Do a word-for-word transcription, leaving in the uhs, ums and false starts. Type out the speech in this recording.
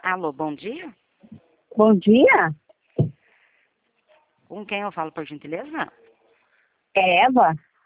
Alô, bom dia? Bom dia, Com quem eu falo, por gentileza? é Eva.